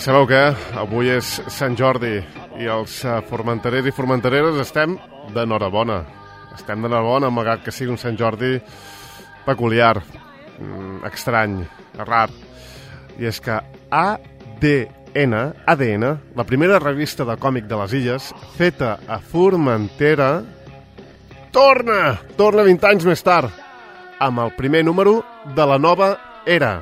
sabeu què? Avui és Sant Jordi i els formenterers i formentereres estem d'enhorabona. Estem d'enhorabona, malgrat que sigui un Sant Jordi peculiar, estrany, rar. I és que ADN, la primera revista de còmic de les Illes, feta a Formentera, torna 20 anys més tard, amb el primer número de la nova era.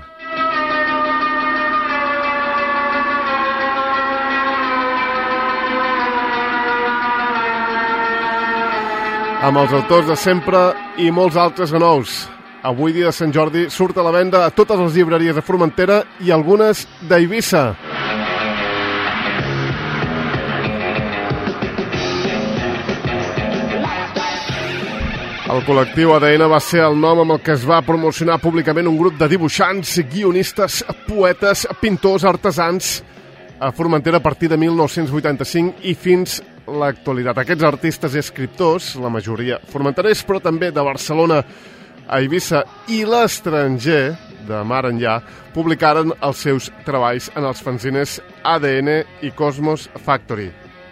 Amb els autors de sempre i molts altres de nous. Avui, dia de Sant Jordi, surt a la venda a totes les llibreries de Formentera i algunes d'Eivissa. El col·lectiu ADN va ser el nom amb el que es va promocionar públicament un grup de dibuixants, guionistes, poetes, pintors, artesans a Formentera a partir de 1985 i fins l'actualitat. Aquests artistes i escriptors, la majoria formenterers, però també de Barcelona, a Eivissa i l'estranger, de mar enllà, publicaren els seus treballs en els fanzines ADN i Cosmos Factory.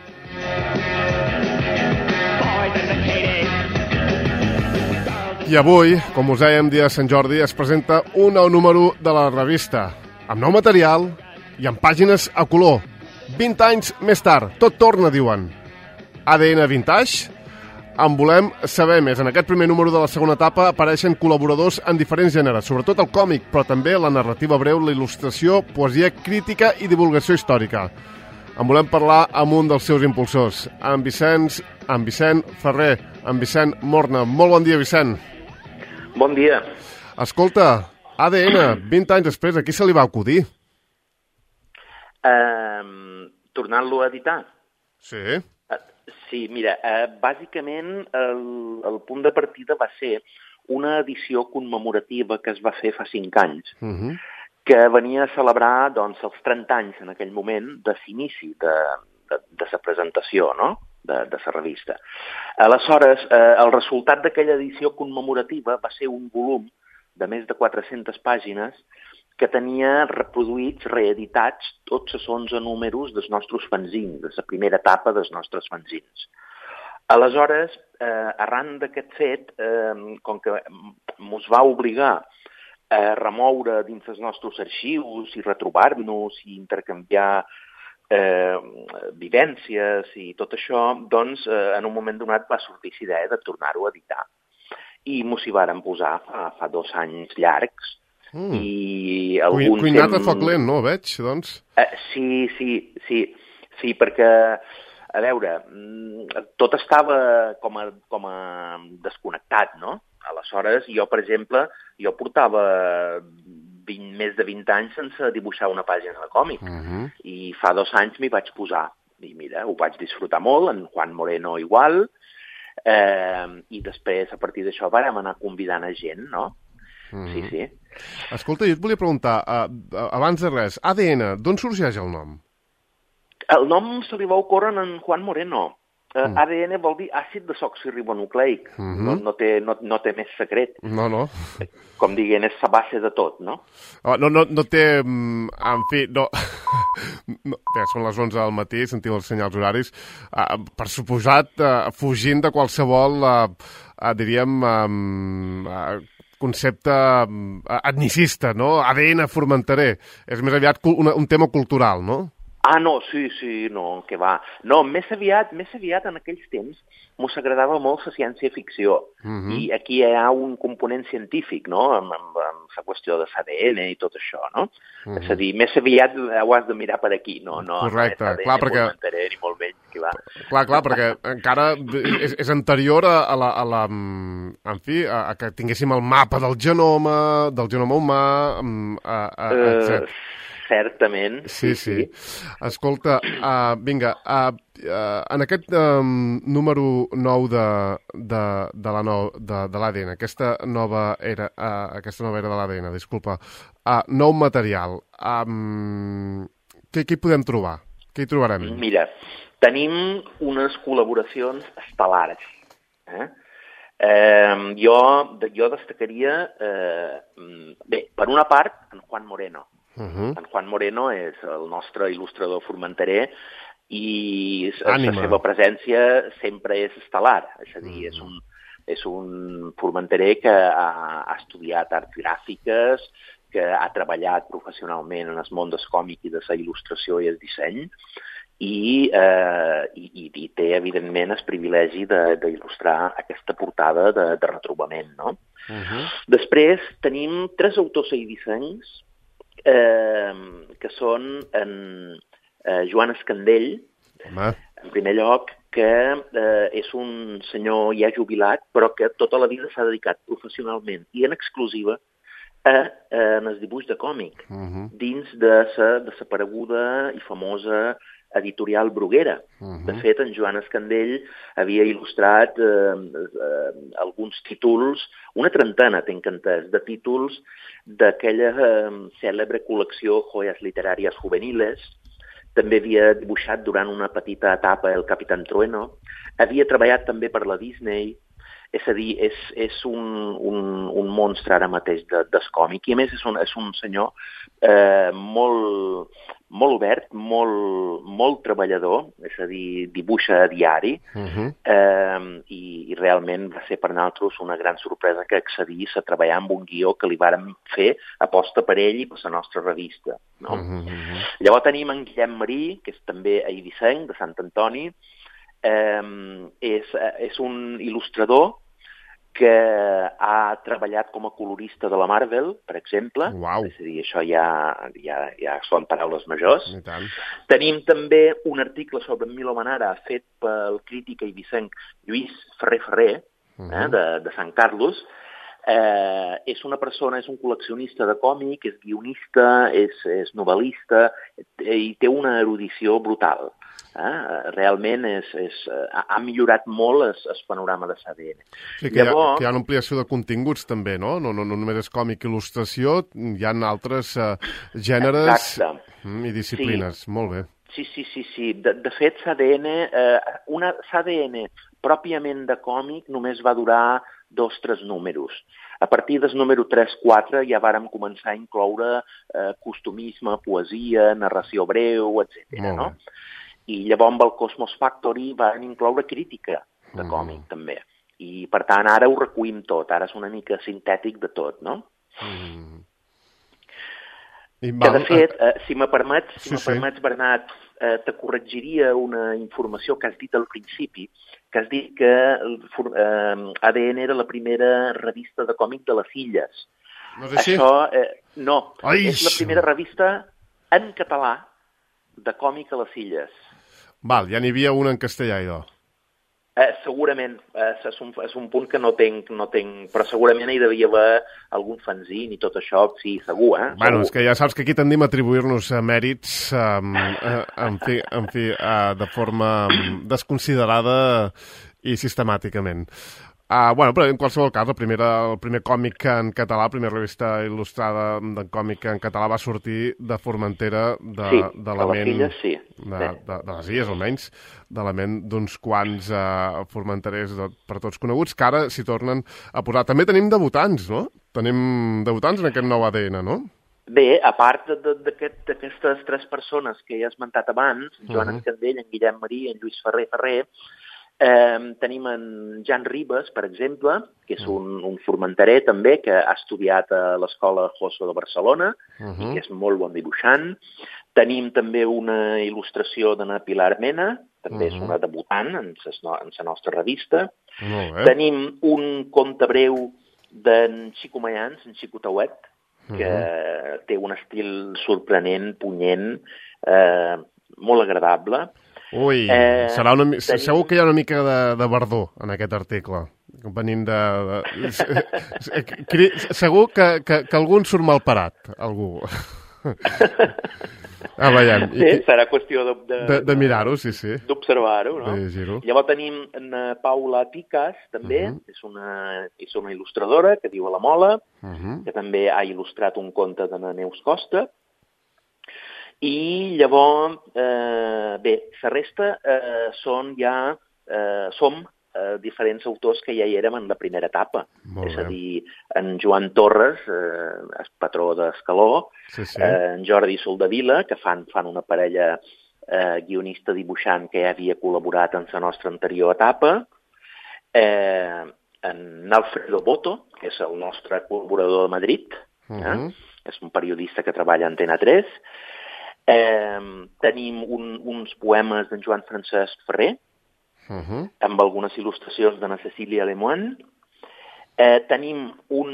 I avui, com us dèiem, dia de Sant Jordi, es presenta un nou número de la revista, amb nou material i amb pàgines a color. 20 anys més tard, tot torna, diuen. ADN Vintage, en volem saber més. En aquest primer número de la segona etapa apareixen col·laboradors en diferents gèneres, sobretot el còmic, però també la narrativa breu, la il·lustració, poesia crítica i divulgació històrica. En volem parlar amb un dels seus impulsors, en Vicent Ferrer, en Vicent Morna. Molt bon dia, Vicent. Bon dia. Escolta, ADN, 20 anys després, a qui se li va acudir? Tornant-lo a editar? Sí. Sí, mira, bàsicament el punt de partida va ser una edició commemorativa que es va fer fa 5 anys, que venia a celebrar doncs, els 30 anys en aquell moment de l'inici de la presentació, no?, de la revista. Aleshores, el resultat d'aquella edició commemorativa va ser un volum de més de 400 pàgines que tenia reproduïts, reeditats, tots els 11 números dels nostres fanzins, de la primera etapa dels nostres fanzins. Aleshores, arran d'aquest fet, com que ens va obligar a remoure dins els nostres arxius i retrobar-nos i intercanviar vivències i tot això, doncs, en un moment donat va sortir la idea de tornar-ho a editar. I ens hi vàrem posar fa 2 anys llargs. I cuinat a foc lent, no, veig, doncs? Sí, perquè, a veure, tot estava com a desconnectat, no? Aleshores, jo, per exemple, portava més de 20 anys sense dibuixar una pàgina de còmic. I fa 2 anys m'hi vaig posar. I mira, ho vaig disfrutar molt, en Juan Moreno igual, i després, a partir d'això, vàrem anar convidant a gent, no? Sí. Escolta, jo et volia preguntar, abans de res, ADN, d'on sorgeix el nom? El nom se li va ocórrer en Juan Moreno. ADN vol dir àcid desoxirribonucleic. No té més secret. No. Com diguem, és la base de tot, no? No té... En fi, no... Bé, són les 11 del matí, sentiu els senyals horaris. Per suposat, fugint de qualsevol, diríem... concepte etnicista, no? ADN formenterer. És més aviat un tema cultural, no? No, sí, no, que va. No, més aviat en aquells temps mos agradava molt la ciència-ficció. I aquí hi ha un component científic, no?, amb la qüestió de l'ADN i tot això, no? És a dir, més aviat ho has de mirar per aquí, no? Correcte, no clar, perquè... ni molt menys, que va. Clar, perquè encara és anterior a la... En fi, a que tinguéssim el mapa del genoma humà, etc. Certament, sí. Escolta, vinga, en aquest número 9 de l'ADN, aquesta nova era de l'ADN, disculpa, nou material, què hi podem trobar? Què hi trobarem? Mira, tenim unes col·laboracions estel·lars. Jo destacaria, bé, per una part, en Juan Moreno. En Juan Moreno és el nostre il·lustrador formenterer i la seva presència sempre és estel·lar, és a dir, és un formenterer que ha estudiat arts gràfiques, que ha treballat professionalment en el món del còmic i de la il·lustració i el disseny, i té, evidentment, el privilegi d'il·lustrar aquesta portada de retrobament, no? Després tenim 3 autors eivissencs que són en Joan Escandell, en primer lloc, que és un senyor ja jubilat, però que tota la vida s'ha dedicat professionalment i en exclusiva en el dibuix de còmic, dins de la desapareguda i famosa editorial Bruguera. De fet, en Joan Escandell havia il·lustrat alguns títols, una trentena, tinc entès, de títols d'aquella cèlebre col·lecció Joyas Literàries Juveniles. També havia dibuixat durant una petita etapa el Capitán Trueno. Havia treballat també per la Disney. És a dir, és un monstre ara mateix del còmic. I a més és un senyor molt obert, molt treballador, és a dir, dibuixa a diari, i realment va ser per nosaltres una gran sorpresa que accedís a treballar amb un guió que li vàrem fer aposta per ell i per la nostra revista. No? Llavors tenim en Guillem Marí, que és també eivissenc, de Sant Antoni. És un il·lustrador que ha treballat com a colorista de la Marvel, per exemple. És a dir, això ja són paraules majors. Tenim també un article sobre Milo Manara fet pel crític eivissenc Lluís Ferrer, de Sant Carlos. És una persona, és un col·leccionista de còmic, és guionista, és novel·lista i té una erudició brutal. Realment ha millorat molt el panorama de l'ADN. Sí, que hi ha una ampliació de continguts també, no? No només és còmic i il·lustració, hi ha altres gèneres i disciplines. Molt bé. Sí. De fet, l'ADN pròpiament de còmic només va durar 2-3 números. A partir del número 3-4 ja vàrem començar a incloure costumisme, poesia, narració breu, etc. No? I llavors amb el Cosmos Factory van incloure crítica de còmic, també. I, per tant, ara ho recuïm tot. Ara és una mica sintètic de tot, no? Que, de fet, si me permets, Bernat, te corregiria una informació que has dit al principi, que has dit que ADN era la primera revista de còmic de les Illes. No és així? No. És la primera revista en català de còmic a les Illes. Val, ja n'hi havia una en castellà, idò. Segurament, és un punt que no tinc, però segurament hi devia haver algun fanzine i tot això, sí, segur, Bueno, és que ja saps que aquí tendim a atribuir-nos mèrits, de forma desconsiderada i sistemàticament. Però en qualsevol cas, el primer còmic en català, la primera revista il·lustrada de còmic en català va sortir de Formentera, de la ment... Illes, sí. De les Illes, almenys, de la ment d'uns quants formenterers per tots coneguts, que ara s'hi tornen a posar. També tenim debutants, no? Tenim debutants en aquest nou ADN, no? Bé, a part d'aquestes 3 persones que he esmentat abans, Joan Escandell, en Guillem Marí, en Lluís Ferrer, tenim en Jan Ribes, per exemple, que és un formenterer també, que ha estudiat a l'Escola Joso de Barcelona i que és molt bon dibuixant. Tenim també una il·lustració d'Anna Pilar Mena, també és una debutant en la nostra revista. Tenim un conte breu d'en Xico Mayans, en Xico Tauet, que té un estil sorprenent, punyent, molt agradable. Ui, segur que hi ha una mica de verdor en aquest article. Venint segur que algú en surt mal parat, algú. Veiem. Sí, serà qüestió de mirar-ho, sí. D'observar-ho, no? Llavors tenim Paula Picas, també, és una il·lustradora que viu a la Mola, que també ha il·lustrat un conte de Neus Costa. I llavors, la resta som diferents autors que ja hi érem en la primera etapa. És a dir, en Joan Torres, patró d'Escaló, en Jordi Soldevila, que fan una parella guionista-dibuixant que ja havia col·laborat en la nostra anterior etapa, en Alfredo Boto, que és el nostre col·laborador de Madrid, és un periodista que treballa a Antena 3. Tenim uns poemes d'en Joan Francesc Ferrer, amb algunes il·lustracions de na Cecília Lemoine. Tenim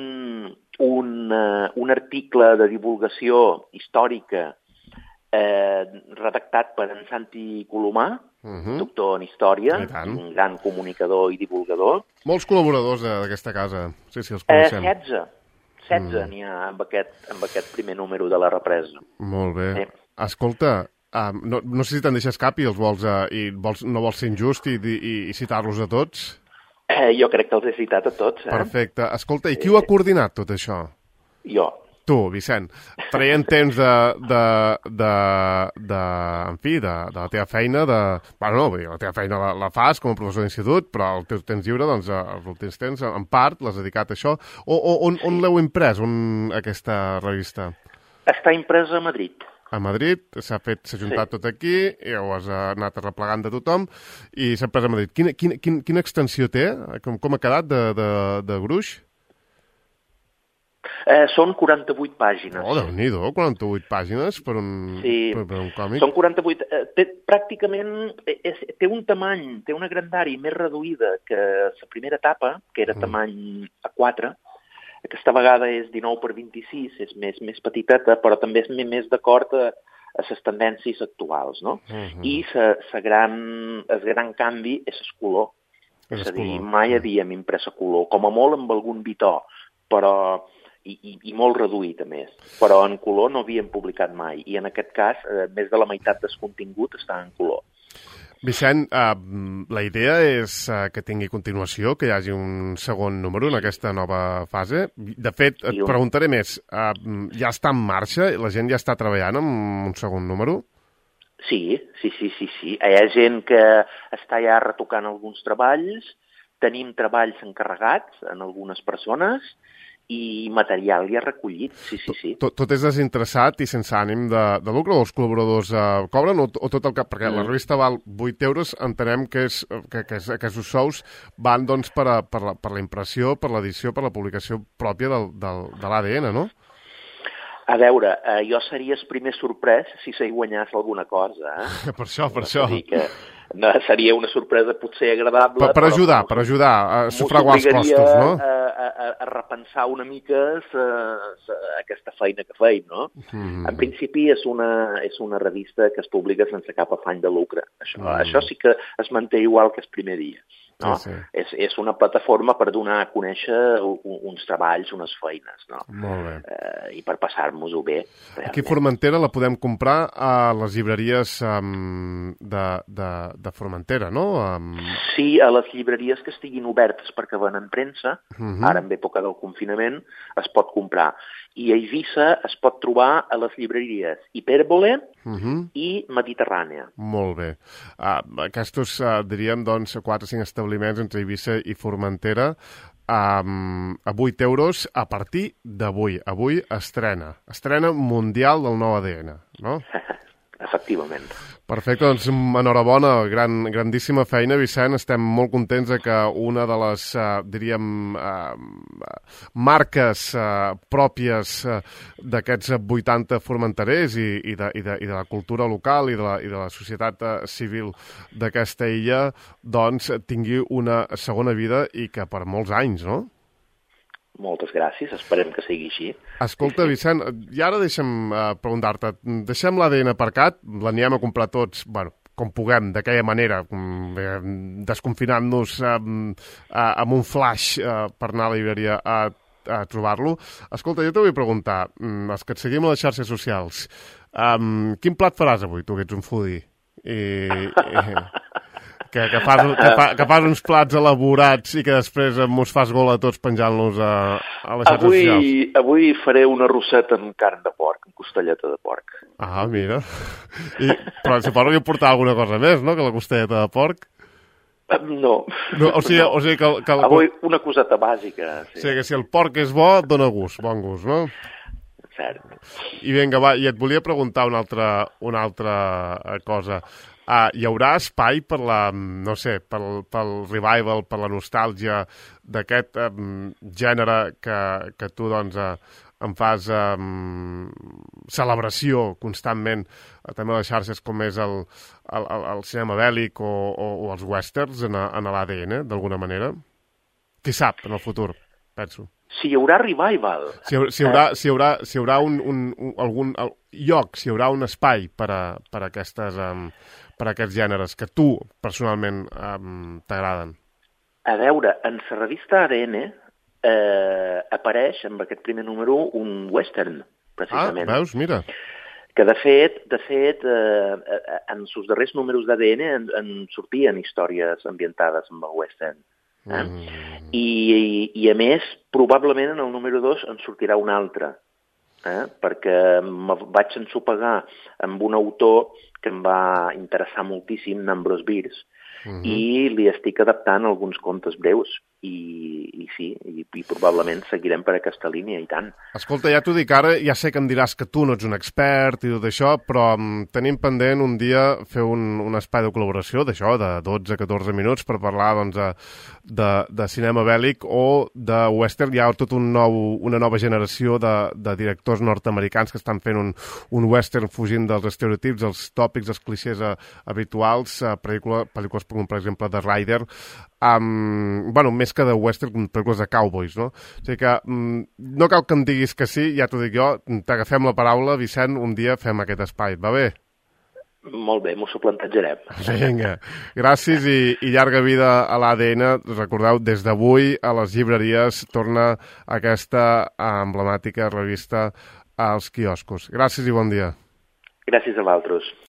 un article de divulgació històrica redactat per en Santi Colomà, doctor en història, un gran comunicador i divulgador. Molts col·laboradors d'aquesta casa, sí, els coneixem. 16 n'hi ha amb aquest primer número de la represa. Molt bé. Escolta, no sé si te'n deixes cap i no vols ser injust i citar-los a tots? Jo crec que els he citat a tots. Perfecte. Escolta, i qui ho ha coordinat tot això? Jo. Tu, Vicent, traient temps de la teva feina, la teva feina la fas com a professor d'institut, però el teu temps lliure, doncs, els últims temps, en part, l'has dedicat a això. On l'heu imprès, aquesta revista? Està impresa a Madrid. A Madrid, s'ha juntat tot aquí, i ho has anat arreplegant de tothom, i s'ha imprès a Madrid. Quina extensió té? Com ha quedat de gruix? Són 48 pàgines. Oh, Déu-n'hi-do, 48 pàgines per un còmic. Són 48. Pràcticament té un tamany, té una grandària més reduïda que la primera etapa, que era tamany A4. Aquesta vegada és 19 per 26, és més petiteta, però també és més d'acord a les tendències actuals, no? I el gran canvi és el color. És a dir, mai havíem imprès a color, com a molt amb algun bitó, però i molt reduït, a més. Però en color no havíem publicat mai, i en aquest cas més de la meitat del contingut està en color. Vicent, la idea és que tingui continuació, que hi hagi un segon número en aquesta nova fase. De fet, et preguntaré més, ja està en marxa? La gent ja està treballant en un segon número? Sí. Hi ha gent que està ja retocant alguns treballs, tenim treballs encarregats en algunes persones, i material ja recollit, sí. Tot és desinteressat i sense ànim de lucre, o els col·laboradors cobren, o tot el que... Perquè la revista val 8 euros, entenem que aquests sous van doncs, per la impressió, per l'edició, per la publicació pròpia de l'ADN, no? A veure, jo seria el primer sorprès si s'hi guanyés alguna cosa. Per això. No, seria una sorpresa potser agradable. Per ajudar a sufragar els costos, no? A repensar una mica aquesta feina que feim, no? En principi és una revista que es publica sense cap afany de lucre. Això sí que es manté igual que el primer dia. No? Sí. És una plataforma per donar a conèixer uns treballs, unes feines, no? Molt bé. I per passar-nos-ho bé. Realment. Aquí a Formentera la podem comprar a les llibreries de Formentera, no? Sí, a les llibreries que estiguin obertes perquè venen premsa, ara en època del confinament, es pot comprar. I a Eivissa es pot trobar a les llibreries Hipèrbole i Mediterrània. Molt bé. Aquests, diríem, doncs, 4 o 5 establiments entre Eivissa i Formentera a 8 euros a partir d'avui. Avui estrena mundial del nou ADN, no? Efectivament. Perfecte, doncs enhorabona, grandíssima feina, Vicent. Estem molt contents que una de les, diríem, marques pròpies d'aquests 80 formenterers i de la cultura local i de la societat civil d'aquesta illa, doncs tingui una segona vida i que per molts anys, no? Moltes gràcies, esperem que sigui així. Escolta, Vicent, i ara deixa'm preguntar-te, deixem l'ADN aparcat, l'anirem a comprar tots, bueno, com puguem, d'aquella manera, desconfinant-nos amb un flash per anar a la llibreria a trobar-lo. Escolta, jo t'ho vull preguntar, els que et seguim a les xarxes socials, quin plat faràs avui, tu que ets un foodie? Que fas uns plats elaborats i que després mos fas gol a tots penjant-los a les xarxes socials. Avui faré una rosseta amb carn de porc, amb costelleta de porc. Ah, mira. Però suposo que portar alguna cosa més, no?, que la costelleta de porc. No. O sigui que avui una coseta bàsica. Sí. O sigui que si el porc és bo, dona gust, bon gust, no? Cert. I vinga, va, i et volia preguntar una altra cosa. Hi haurà espai per pel revival, per la nostàlgia d'aquest gènere que tu, doncs, en fas celebració constantment, també a les xarxes, com és el cinema bèl·lic o els westerns en l'ADN, d'alguna manera? Qui sap, en el futur, penso. Si hi haurà revival... Si hi haurà algun lloc, si hi haurà un espai per a aquests gèneres que tu, personalment, t'agraden. A veure, en la revista ADN apareix, en aquest primer número, un western, precisament. Ah, veus? Mira. Que, de fet, en els darrers números d'ADN en sortien històries ambientades amb el western. I a més, probablement en el número 2 en sortirà un altre, perquè me vaig ensopegar amb un autor que em va interessar moltíssim, Ambrose Bierce, i li estic adaptant alguns contes breus i sí, i probablement seguirem per aquesta línia, i tant. Escolta, ja t'ho dic ara, ja sé que em diràs que tu no ets un expert i tot això, però tenim pendent un dia fer un espai de col·laboració d'això, de 12-14 minuts, per parlar, doncs, de cinema bèl·lic o de western. Hi ha tota una nova generació de directors nord-americans que estan fent un western fugint dels estereotips, dels tòpics, dels clixés habituals, pel·lícules, per exemple, de Rider, més que de western, pel·lícules de cowboys, no? O sigui que no cal que em diguis que sí, ja t'ho dic jo, t'agafem la paraula, Vicent, un dia fem aquest espai, va bé? Molt bé, m'ho plantejarem. Vinga, gràcies i llarga vida a l'ADN. Recordeu, des d'avui a les llibreries torna aquesta emblemàtica revista als quioscos. Gràcies i bon dia. Gràcies a vosaltres.